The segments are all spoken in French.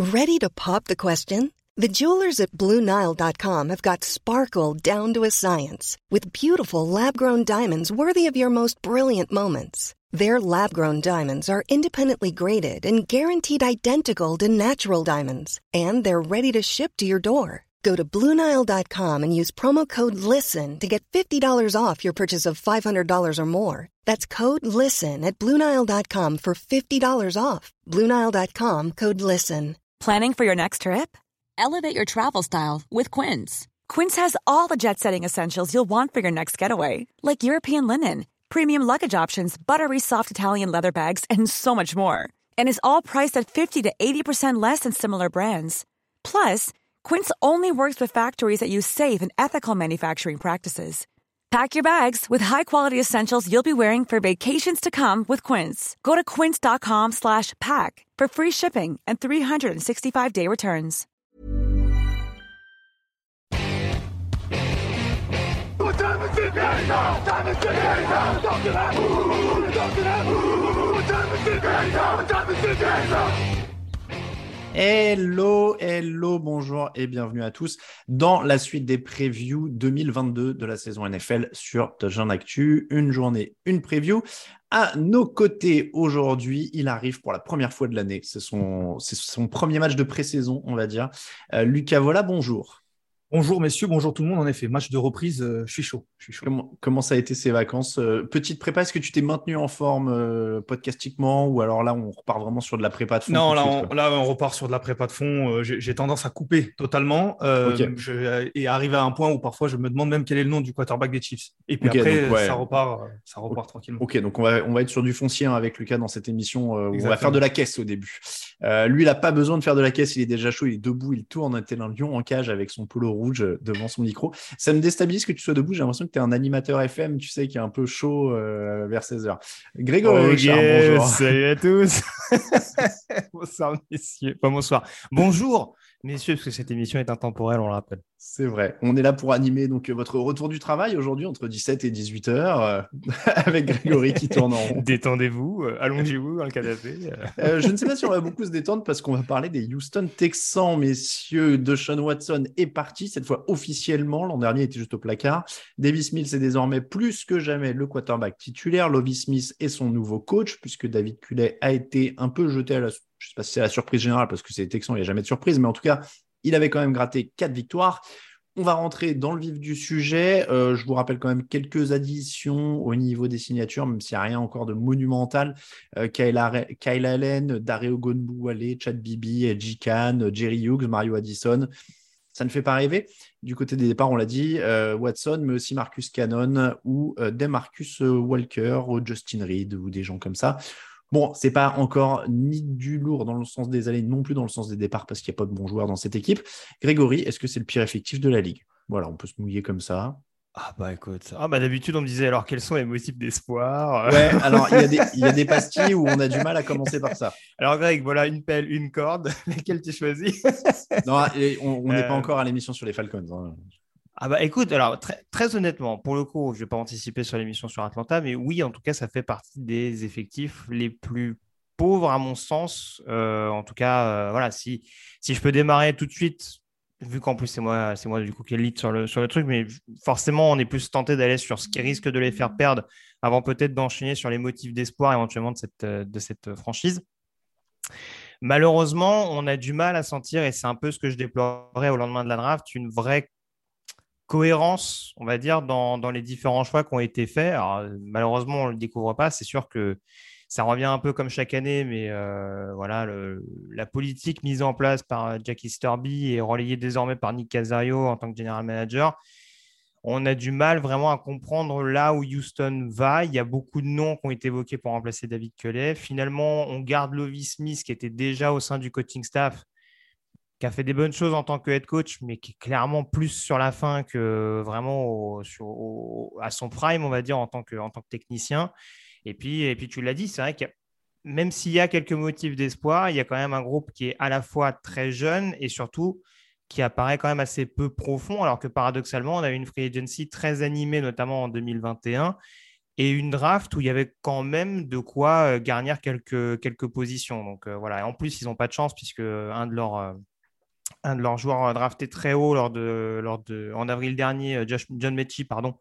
Ready to pop the question? The jewelers at BlueNile.com have got sparkle down to a science with beautiful lab-grown diamonds worthy of your most brilliant moments. Their lab-grown diamonds are independently graded and guaranteed identical to natural diamonds, and they're ready to ship to your door. Go to BlueNile.com and use promo code LISTEN to get $50 off your purchase of $500 or more. That's code LISTEN at BlueNile.com for $50 off. BlueNile.com, code LISTEN. Planning for your next trip? Elevate your travel style with Quince. Quince has all the jet-setting essentials you'll want for your next getaway, like European linen, premium luggage options, buttery soft Italian leather bags, and so much more. And is all priced at 50 to 80% less than similar brands. Plus, Quince only works with factories that use safe and ethical manufacturing practices. Pack your bags with high-quality essentials you'll be wearing for vacations to come with Quince. Go to quince.com/pack for free shipping and 365-day returns. Hello, bonjour et bienvenue à tous dans la suite des previews 2022 de la saison NFL sur Touchdown Actu. Une journée, une preview. À nos côtés aujourd'hui, il arrive pour la première fois de l'année. C'est son premier match de pré-saison, on va dire. Lucas Vola, bonjour. Bonjour messieurs, bonjour tout le monde. En effet, match de reprise, je suis chaud. Comment ça a été ces vacances? Petite prépa, est-ce que tu t'es maintenu en forme podcastiquement ou alors là, on repart vraiment sur de la prépa de fond? Non, là, on repart sur de la prépa de fond. J'ai tendance à couper totalement et arriver à un point où parfois je me demande même quel est le nom du quarterback des Chiefs. Et puis après, donc, ça repart tranquillement. Ok, donc on va être sur du foncier avec Lucas dans cette émission. Où on va faire de la caisse au début. Lui, il n'a pas besoin de faire de la caisse. Il est déjà chaud, il est debout, il tourne tel un lion en cage avec son polo rouge devant son micro. Ça me déstabilise que tu sois debout. J'ai l'impression que tu es un animateur FM, tu sais, qui est un peu chaud vers 16h. Grégory Richard, bonjour. Salut à tous. Bonsoir, messieurs. Enfin, bonsoir. Bonjour, messieurs, parce que cette émission est intemporelle, on le rappelle. C'est vrai. On est là pour animer donc votre retour du travail aujourd'hui entre 17 et 18h avec Grégory qui tourne en rond. Détendez-vous, allongez-vous dans le canapé. Je ne sais pas si on va beaucoup se détendre parce qu'on va parler des Houston Texans, messieurs. Deshaun Watson est parti, cette fois officiellement. L'an dernier, il était juste au placard. Davis Mills est désormais plus que jamais le quarterback titulaire. Lovie Smith est son nouveau coach puisque David Culley a été un peu jeté à la... Je ne sais pas si c'est la surprise générale parce que c'est les Texans, il n'y a jamais de surprise, mais en tout cas, il avait quand même gratté 4 victoires. On va rentrer dans le vif du sujet. Je vous rappelle quand même quelques additions au niveau des signatures, même s'il n'y a rien encore de monumental. Kyle Allen, Dario Gonbouale, Chad Bibi, J-Can, Jerry Hughes, Mario Addison. Ça ne fait pas rêver. Du côté des départs, on l'a dit, Watson, mais aussi Marcus Cannon ou Demarcus Walker ou Justin Reed ou des gens comme ça. Bon, c'est pas encore ni du lourd dans le sens des allées, non plus dans le sens des départs parce qu'il n'y a pas de bons joueurs dans cette équipe. Grégory, est-ce que c'est le pire effectif de la Ligue? Voilà, on peut se mouiller comme ça. Ah bah écoute, d'habitude on me disait alors quels sont les motifs d'espoir? Ouais, alors il y a des pastilles où on a du mal à commencer par ça. Alors Greg, voilà une pelle, une corde, laquelle tu choisis? Non, on n'est pas encore à l'émission sur les Falcons. Hein. Ah bah écoute, alors très honnêtement, pour le coup, je ne vais pas anticiper sur l'émission sur Atlanta, mais oui, en tout cas, ça fait partie des effectifs les plus pauvres à mon sens. En tout cas, voilà, si je peux démarrer tout de suite, vu qu'en plus c'est moi du coup qui est lead sur le truc, mais forcément, on est plus tenté d'aller sur ce qui risque de les faire perdre avant peut-être d'enchaîner sur les motifs d'espoir éventuellement de cette franchise. Malheureusement, on a du mal à sentir, et c'est un peu ce que je déplorais au lendemain de la draft, une vraie cohérence, on va dire, dans les différents choix qui ont été faits. Alors, malheureusement, on ne le découvre pas. C'est sûr que ça revient un peu comme chaque année, mais voilà, la politique mise en place par Jack Easterby et relayée désormais par Nick Caserio en tant que general manager, on a du mal vraiment à comprendre là où Houston va. Il y a beaucoup de noms qui ont été évoqués pour remplacer David Culley. Finalement, on garde Lovie Smith qui était déjà au sein du coaching staff, qui a fait des bonnes choses en tant que head coach, mais qui est clairement plus sur la fin que vraiment à son prime, on va dire, en tant que technicien. Et puis tu l'as dit, c'est vrai que même s'il y a quelques motifs d'espoir, il y a quand même un groupe qui est à la fois très jeune et surtout qui apparaît quand même assez peu profond, alors que paradoxalement, on a eu une free agency très animée, notamment en 2021, et une draft où il y avait quand même de quoi garnir quelques positions. Donc voilà, et en plus, ils n'ont pas de chance puisque un de leurs joueurs draftés très haut en avril dernier, John Mechie, pardon,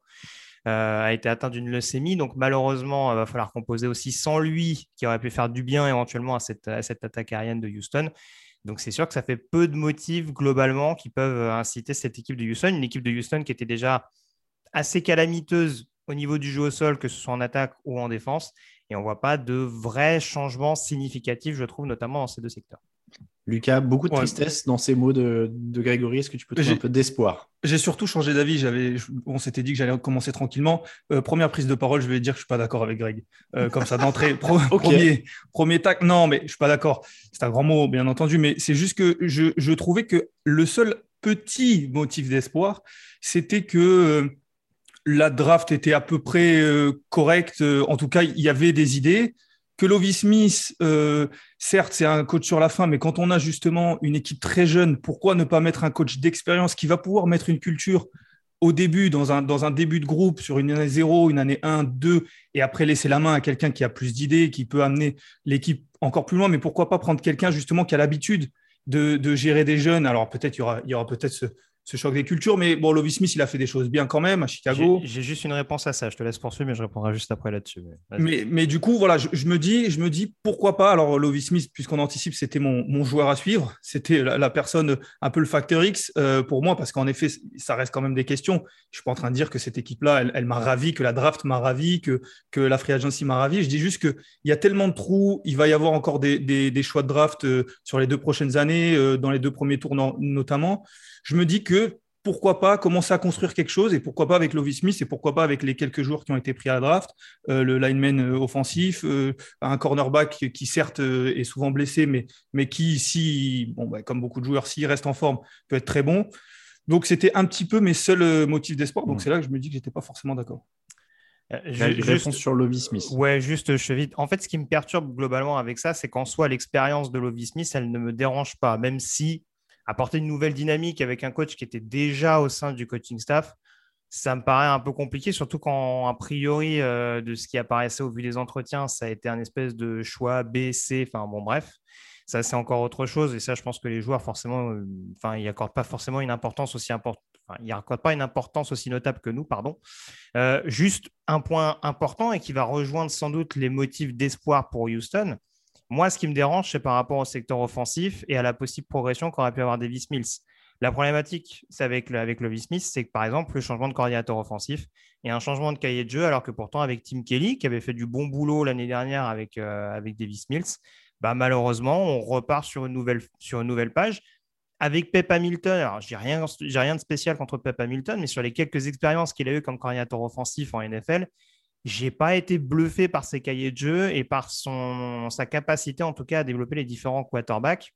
a été atteint d'une leucémie. Donc malheureusement, il va falloir composer aussi sans lui, qui aurait pu faire du bien éventuellement à cette attaque aérienne de Houston. Donc c'est sûr que ça fait peu de motifs globalement qui peuvent inciter cette équipe de Houston, une équipe de Houston qui était déjà assez calamiteuse au niveau du jeu au sol, que ce soit en attaque ou en défense. Et on ne voit pas de vrais changements significatifs, je trouve, notamment dans ces deux secteurs. Lucas, beaucoup de tristesse dans ces mots de Grégory. Est-ce que tu peux trouver un peu d'espoir? J'ai surtout changé d'avis. On s'était dit que j'allais commencer tranquillement. Première prise de parole, je vais dire que je ne suis pas d'accord avec Greg. Comme ça, d'entrée, premier tac. Non, mais je ne suis pas d'accord. C'est un grand mot, bien entendu. Mais c'est juste que je trouvais que le seul petit motif d'espoir, c'était que la draft était à peu près correcte. En tout cas, il y avait des idées. Que Lovie Smith, certes, c'est un coach sur la fin, mais quand on a justement une équipe très jeune, pourquoi ne pas mettre un coach d'expérience qui va pouvoir mettre une culture au début, dans un début de groupe, sur une année 0, une année 1, 2, et après laisser la main à quelqu'un qui a plus d'idées, qui peut amener l'équipe encore plus loin, mais pourquoi pas prendre quelqu'un justement qui a l'habitude de gérer des jeunes. Alors peut-être il y aura peut-être ce choc des cultures, mais bon, Lovie Smith, il a fait des choses bien quand même à Chicago. J'ai juste une réponse à ça, je te laisse poursuivre, mais je répondrai juste après là-dessus. Mais du coup, voilà, je me dis pourquoi pas. Alors, Lovie Smith, puisqu'on anticipe, c'était mon joueur à suivre, c'était la personne, un peu le facteur X pour moi, parce qu'en effet, ça reste quand même des questions. Je ne suis pas en train de dire que cette équipe-là, elle m'a ravi, que la draft m'a ravi, que la free agency m'a ravi. Je dis juste qu'il y a tellement de trous, il va y avoir encore des choix de draft sur les 2 prochaines années, dans les 2 premiers tours notamment. Je me dis que pourquoi pas commencer à construire quelque chose, et pourquoi pas avec Lovie Smith, et pourquoi pas avec les quelques joueurs qui ont été pris à la draft, le lineman offensif, un cornerback qui certes est souvent blessé, mais qui, si, comme beaucoup de joueurs, s'il reste en forme, peut être très bon. Donc c'était un petit peu mes seuls motifs d'espoir, donc c'est là que je me dis que j'étais pas forcément d'accord. Réponse sur Lovie Smith. Ouais, juste vite. En fait, ce qui me perturbe globalement avec ça, c'est qu'en soi, l'expérience de Lovie Smith, elle ne me dérange pas, même si apporter une nouvelle dynamique avec un coach qui était déjà au sein du coaching staff, ça me paraît un peu compliqué, surtout quand, a priori, de ce qui apparaissait au vu des entretiens, ça a été un espèce de choix B, C, enfin bon, bref. Ça, c'est encore autre chose. Et ça, je pense que les joueurs, forcément, ils n'accordent pas forcément une importance aussi importante. Ils n'accordent pas une importance aussi notable que nous, pardon. Juste un point important et qui va rejoindre sans doute les motifs d'espoir pour Houston. Moi, ce qui me dérange, c'est par rapport au secteur offensif et à la possible progression qu'aurait pu avoir Davis Mills. La problématique, c'est avec Lovie Smith, c'est que par exemple, le changement de coordinateur offensif et un changement de cahier de jeu, alors que pourtant, avec Tim Kelly, qui avait fait du bon boulot l'année dernière avec Davis Mills, malheureusement, on repart sur une nouvelle page. Avec Pep Hamilton, alors j'ai rien de spécial contre Pep Hamilton, mais sur les quelques expériences qu'il a eues comme coordinateur offensif en NFL, j'ai pas été bluffé par ses cahiers de jeu et par sa capacité en tout cas à développer les différents quarterbacks.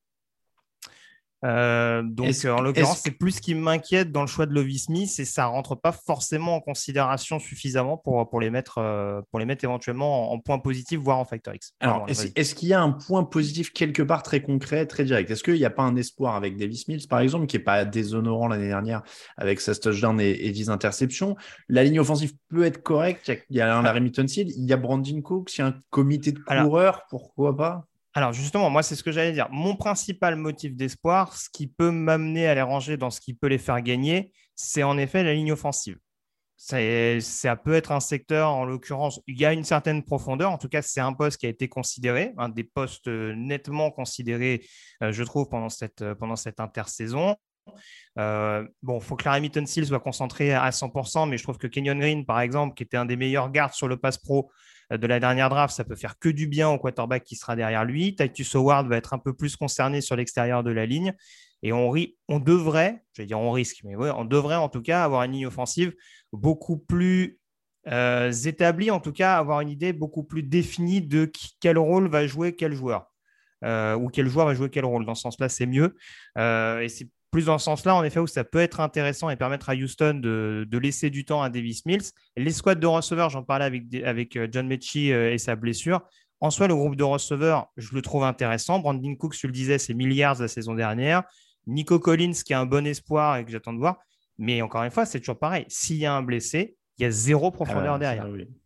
Donc en l'occurrence, c'est plus ce qui m'inquiète dans le choix de Lovie Smith, et ça rentre pas forcément en considération suffisamment pour les mettre éventuellement en point positif, voire en factor X. Alors, est-ce qu'il y a un point positif quelque part très concret, très direct? Est-ce qu'il n'y a pas un espoir avec Davis Mills, par exemple, qui n'est pas déshonorant l'année dernière avec 16 touchdowns et 10 interceptions? La ligne offensive peut être correcte. Il y a un Larry Mittenfield, il y a Brandon Cooks, il y a un comité de coureurs, pourquoi pas? Alors justement, moi, c'est ce que j'allais dire. Mon principal motif d'espoir, ce qui peut m'amener à les ranger dans ce qui peut les faire gagner, c'est en effet la ligne offensive. Ça peut être un secteur, en l'occurrence, il y a une certaine profondeur. En tout cas, c'est un poste qui a été considéré, un des postes nettement considérés, je trouve, pendant cette intersaison. Faut que Larry Mittenfield soit concentré à 100%, mais je trouve que Kenyon Green, par exemple, qui était un des meilleurs gardes sur le pass pro de la dernière draft, ça peut faire que du bien au quarterback qui sera derrière lui. Titus Howard va être un peu plus concerné sur l'extérieur de la ligne, et on devrait, je vais dire on risque, mais ouais, on devrait en tout cas avoir une ligne offensive beaucoup plus établie, en tout cas avoir une idée beaucoup plus définie de quel rôle va jouer quel joueur, ou quel joueur va jouer quel rôle. Dans ce sens-là, c'est mieux, et c'est plus dans ce sens-là, en effet, où ça peut être intéressant et permettre à Houston de laisser du temps à Davis Mills. Les squads de receveurs, j'en parlais avec John Mechie et sa blessure. En soi, le groupe de receveurs, je le trouve intéressant. Brandon Cooks, tu le disais, c'est milliards la saison dernière. Nico Collins, qui a un bon espoir et que j'attends de voir. Mais encore une fois, c'est toujours pareil. S'il y a un blessé, il y a zéro profondeur derrière. Oui.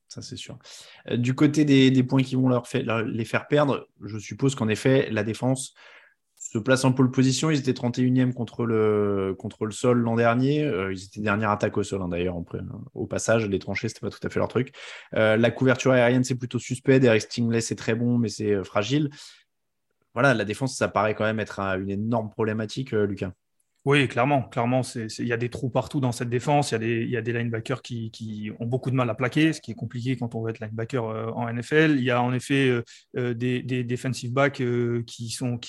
Ça, c'est sûr. Du côté des points qui vont les faire perdre, je suppose qu'en effet, la défense se place en pole position. Ils étaient 31e contre le sol l'an dernier. Ils étaient dernière attaque au sol, hein, d'ailleurs. Au passage, les tranchées, c'était pas tout à fait leur truc. La couverture aérienne, c'est plutôt suspect. Derek Stingley, c'est très bon, mais c'est fragile. Voilà, la défense, ça paraît quand même être une énorme problématique, Lucas. Oui, clairement, il y a des trous partout dans cette défense. Il y a des linebackers qui ont beaucoup de mal à plaquer, ce qui est compliqué quand on veut être linebacker en NFL. Il y a en effet des defensive backs qui sont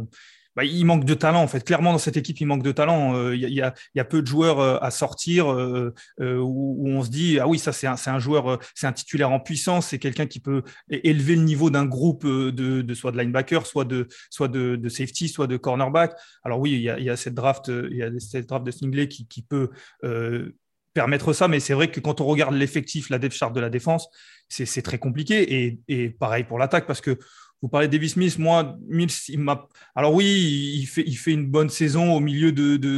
il manque de talent en fait. Clairement dans cette équipe, il manque de talent. Il y a peu de joueurs à sortir où on se dit ah oui, ça c'est un joueur, c'est un titulaire en puissance, c'est quelqu'un qui peut élever le niveau d'un groupe de soit de linebacker, soit de safety, soit de cornerback. Alors oui, il y a cette draft de Stingley qui peut permettre ça, mais c'est vrai que quand on regarde l'effectif, la depth chart de la défense, c'est très compliqué et pareil pour l'attaque parce que vous parlez de Davis Mills, moi, Mills, alors oui, il fait une bonne saison au milieu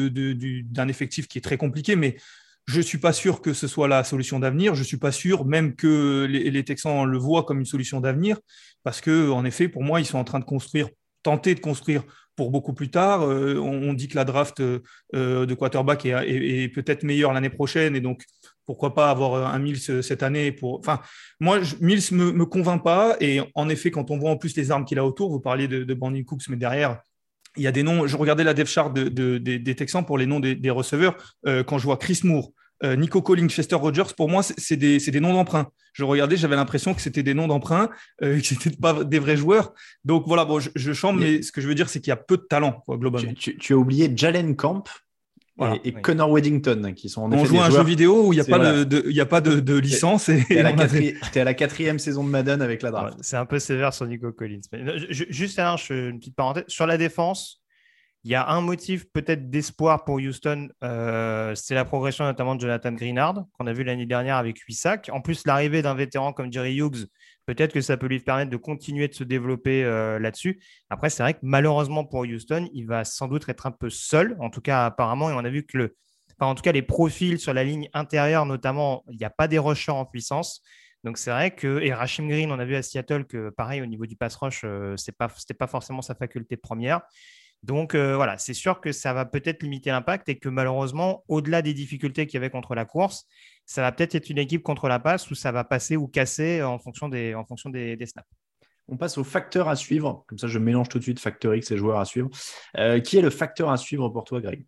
d'un effectif qui est très compliqué, mais je ne suis pas sûr que ce soit la solution d'avenir. Je ne suis pas sûr même que les Texans le voient comme une solution d'avenir, parce qu'en effet, pour moi, ils sont en train de tenter de construire pour beaucoup plus tard. On dit que la draft de quarterback est peut-être meilleure l'année prochaine, et donc pourquoi pas avoir un Mills cette année moi, Mills me convainc pas, et en effet, quand on voit en plus les armes qu'il a autour, vous parliez de Brandon Cooks, mais derrière, il y a des noms. Je regardais la depth chart des Texans pour les noms des receveurs. Quand je vois Chris Moore, Nico Collins, Chester Rogers, pour moi, c'est des noms d'emprunt. Je regardais, j'avais l'impression que c'était des noms d'emprunt, que c'était pas des vrais joueurs. Donc voilà, bon, je chante, mais ce que je veux dire, c'est qu'il y a peu de talent, quoi, globalement. Tu as oublié Jalen Camp. Voilà, et Connor Weddington, qui sont en effet on joue des à un joueurs... jeu vidéo où il n'y a pas de licence. T'es à la 4e saison de Madden avec la draft. C'est un peu sévère sur Nico Collins. Juste une petite parenthèse. Sur la défense, il y a un motif peut-être d'espoir pour Houston. C'est la progression notamment de Jonathan Greenard, qu'on a vu l'année dernière avec 8 sacs. En plus, l'arrivée d'un vétéran comme Jerry Hughes, peut-être que ça peut lui permettre de continuer de se développer là-dessus. Après, c'est vrai que malheureusement pour Houston, il va sans doute être un peu seul, en tout cas apparemment, et on a vu que en tout cas les profils sur la ligne intérieure notamment, il n'y a pas des rushers en puissance. Donc c'est vrai que, et Rasheem Green, on a vu à Seattle que pareil au niveau du pass rush, c'était pas forcément sa faculté première. Donc voilà, c'est sûr que ça va peut-être limiter l'impact et que malheureusement, au-delà des difficultés qu'il y avait contre la course, ça va peut-être être une équipe contre la passe où ça va passer ou casser en fonction des snaps. On passe au facteur à suivre. Comme ça, je mélange tout de suite facteur X et joueur à suivre. Qui est le facteur à suivre pour toi, Greg ?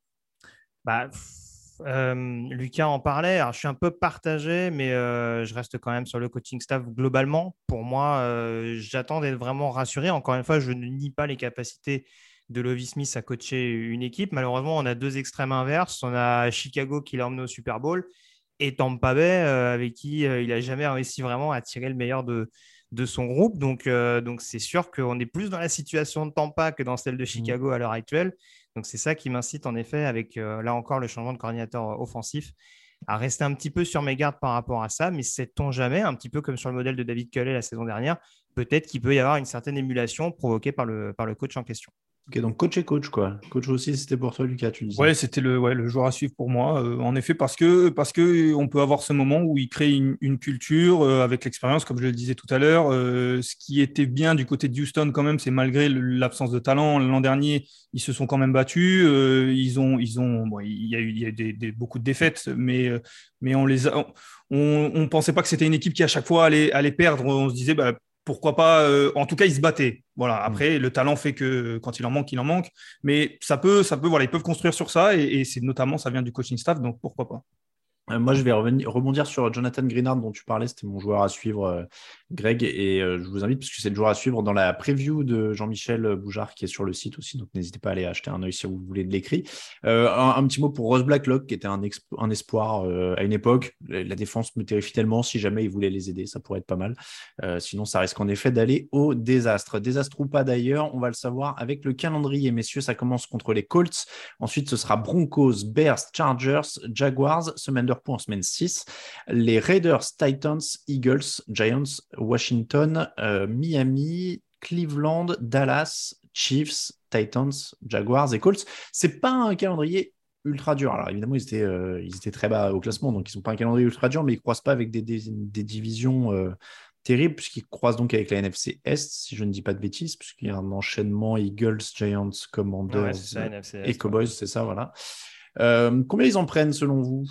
Lucas en parlait. Alors, je suis un peu partagé, mais je reste quand même sur le coaching staff globalement. Pour moi, j'attends d'être vraiment rassuré. Encore une fois, je ne nie pas les capacités de Lovie Smith à coacher une équipe. Malheureusement, on a deux extrêmes inverses. On a Chicago qui l'a emmené au Super Bowl et Tampa Bay avec qui il n'a jamais réussi vraiment à tirer le meilleur de son groupe. Donc c'est sûr qu'on est plus dans la situation de Tampa que dans celle de Chicago à l'heure actuelle. Donc, c'est ça qui m'incite en effet avec, là encore, le changement de coordinateur offensif à rester un petit peu sur mes gardes par rapport à ça. Mais sait-on jamais, un petit peu comme sur le modèle de David Culley la saison dernière, peut-être qu'il peut y avoir une certaine émulation provoquée par le coach en question. Ok, donc coach et coach, quoi. Coach aussi, c'était pour toi, Lucas, tu disais. Ouais, c'était le joueur à suivre pour moi. En effet, parce que on peut avoir ce moment où il crée une culture avec l'expérience, comme je le disais tout à l'heure. Ce qui était bien du côté de Houston, quand même, c'est malgré l'absence de talent. L'an dernier, ils se sont quand même battus. Il y a eu beaucoup de défaites, mais on pensait pas que c'était une équipe qui à chaque fois allait perdre. On se disait, pourquoi pas, en tout cas, ils se battaient. Voilà. Après, le talent fait que quand il en manque. Mais ça peut, voilà, ils peuvent construire sur ça et c'est notamment, ça vient du coaching staff, donc pourquoi pas. Moi, je vais rebondir sur Jonathan Greenard dont tu parlais. C'était mon joueur à suivre, Greg. Et je vous invite, parce que c'est le joueur à suivre dans la preview de Jean-Michel Boujard qui est sur le site aussi. Donc, n'hésitez pas à aller acheter un œil si vous voulez de l'écrit. Un petit mot pour Ross Blacklock, qui était un espoir à une époque. La défense me terrifie tellement. Si jamais il voulait les aider, ça pourrait être pas mal. Sinon, ça risque en effet d'aller au désastre. Désastre ou pas d'ailleurs, on va le savoir avec le calendrier. Messieurs, ça commence contre les Colts. Ensuite, ce sera Broncos, Bears, Chargers, Jaguars, semaine de repos en semaine 6. Les Raiders, Titans, Eagles, Giants, Washington, Miami, Cleveland, Dallas, Chiefs, Titans, Jaguars et Colts. C'est pas un calendrier ultra dur. Alors évidemment, ils étaient très bas au classement, donc ils n'ont pas un calendrier ultra dur, mais ils ne croisent pas avec des divisions terribles, puisqu'ils croisent donc avec la NFC Est, si je ne dis pas de bêtises, puisqu'il y a un enchaînement Eagles, Giants, Commanders et Cowboys, c'est ça, voilà. Combien ils en prennent selon vous?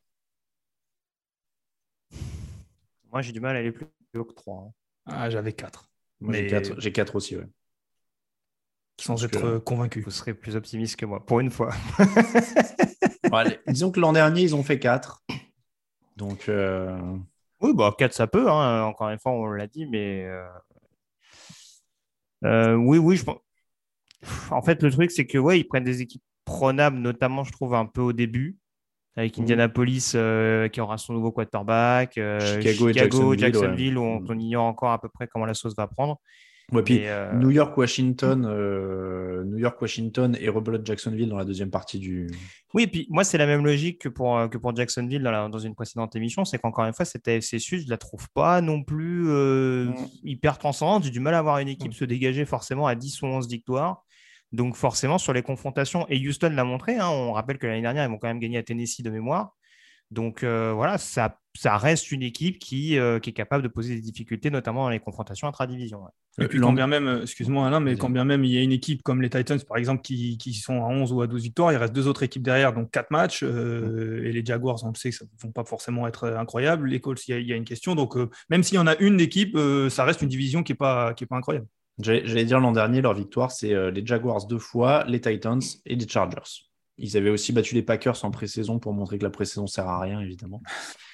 Moi, j'ai du mal à aller plus haut que 3. Ah, j'avais 4. Moi, j'ai 4 aussi, ouais. Sans être convaincu. Vous serez plus optimiste que moi, pour une fois. Bon, allez, disons que l'an dernier, ils ont fait 4. Donc... Oui, 4, ça peut. Hein. Encore une fois, on l'a dit, mais... oui, je pense... En fait, le truc, c'est que ils prennent des équipes prenables, notamment, je trouve, un peu au début, avec Indianapolis qui aura son nouveau quarterback, Chicago et Jacksonville, où on ignore encore à peu près comment la sauce va prendre. Ouais, puis New York, Washington et rebelote Jacksonville dans la deuxième partie du... Oui, et puis moi, c'est la même logique que pour Jacksonville dans une précédente émission. C'est qu'encore une fois, cette AFC Sud, je ne la trouve pas non plus hyper transcendante. J'ai du mal à voir une équipe se dégager forcément à 10 ou 11 victoires. Donc forcément, sur les confrontations, et Houston l'a montré, hein, on rappelle que l'année dernière, ils vont quand même gagné à Tennessee de mémoire. Donc voilà, ça reste une équipe qui est capable de poser des difficultés, notamment dans les confrontations intra-division. Ouais. Et puis quand bien même, excuse-moi Alain, mais quand bien même il y a une équipe comme les Titans par exemple qui sont à 11 ou à 12 victoires, il reste 2 autres équipes derrière, donc 4 matchs, et les Jaguars, on le sait que ça ne vont pas forcément être incroyables, les Colts, il y a une question, donc même s'il y en a une d'équipe, ça reste une division qui n'est pas incroyable. J'allais dire l'an dernier, leur victoire, c'est les Jaguars 2 fois, les Titans et les Chargers. Ils avaient aussi battu les Packers en pré-saison pour montrer que la pré-saison ne sert à rien, évidemment.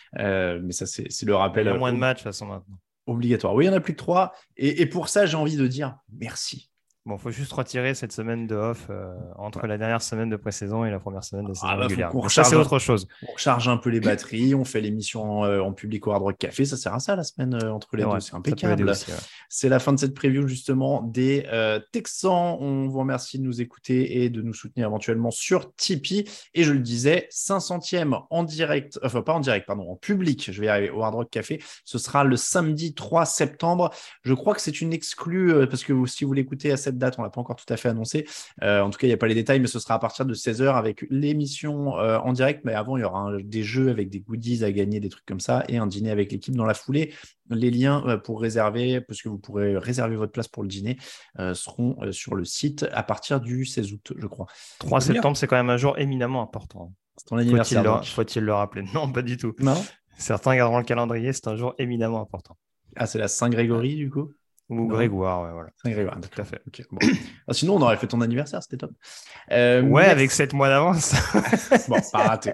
Mais ça, c'est le rappel. Il y a moins de matchs, de toute façon, maintenant. Obligatoire. Oui, il n'y en a plus que 3. Et pour ça, j'ai envie de dire merci. Bon, il faut juste retirer cette semaine de off entre la dernière semaine de pré-saison et la première semaine de saison régulière. Ça, c'est autre chose. On recharge un peu les batteries, on fait l'émission en public au Hard Rock Café. Ça sert à ça la semaine entre les deux. C'est impeccable. Aussi, C'est la fin de cette preview justement des Texans. On vous remercie de nous écouter et de nous soutenir éventuellement sur Tipeee. Et je le disais, 500e en direct, enfin pas en direct, pardon, en public. Je vais y arriver au Hard Rock Café. Ce sera le samedi 3 septembre. Je crois que c'est une exclue parce que si vous l'écoutez à cette date, on ne l'a pas encore tout à fait annoncé. En tout cas, il n'y a pas les détails, mais ce sera à partir de 16h avec l'émission en direct. Mais avant, il y aura des jeux avec des goodies à gagner, des trucs comme ça, et un dîner avec l'équipe dans la foulée. Les liens pour réserver, parce que vous pourrez réserver votre place pour le dîner, seront sur le site à partir du 16 août, je crois. 3 septembre, c'est quand même un jour éminemment important. C'est ton anniversaire. Faut-il le rappeler? Non, pas du tout. Non. Certains garderont le calendrier, c'est un jour éminemment important. Ah, c'est la Saint-Grégory, du coup? Ou Grégoire, ouais, voilà. Saint-Grégoire, tout à fait. Okay, bon. Sinon, on aurait fait ton anniversaire, c'était top. Ouais, avec 7 mois d'avance. Bon, pas raté.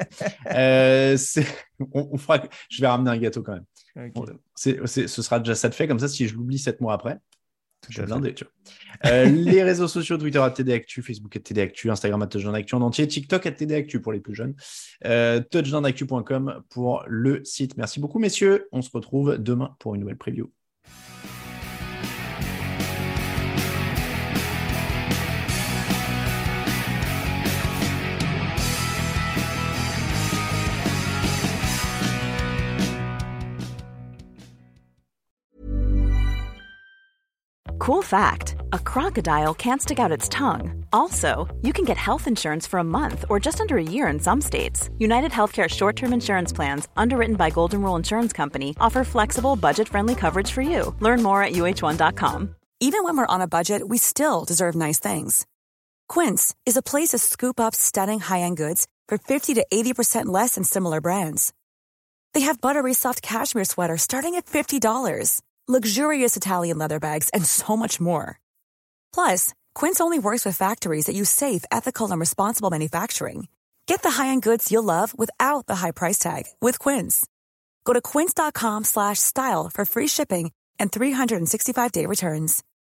On fera... Je vais ramener un gâteau quand même. Okay. Ce sera déjà ça de fait, comme ça, si je l'oublie 7 mois après, je suis blindé, tu vois. Les réseaux sociaux, Twitter @TDActu, Facebook @TDActu, Instagram @TouchdownActu en entier, TikTok @TDActu pour les plus jeunes, touchdownactu.com pour le site. Merci beaucoup, messieurs. On se retrouve demain pour une nouvelle preview. Cool fact, a crocodile can't stick out its tongue. Also, you can get health insurance for a month or just under a year in some states. United Healthcare short-term insurance plans, underwritten by Golden Rule Insurance Company, offer flexible, budget-friendly coverage for you. Learn more at uh1.com. Even when we're on a budget, we still deserve nice things. Quince is a place to scoop up stunning high-end goods for 50 to 80% less than similar brands. They have buttery soft cashmere sweaters starting at $50. Luxurious Italian leather bags, and so much more. Plus, Quince only works with factories that use safe, ethical, and responsible manufacturing. Get the high-end goods you'll love without the high price tag with Quince. Go to quince.com/style for free shipping and 365-day returns.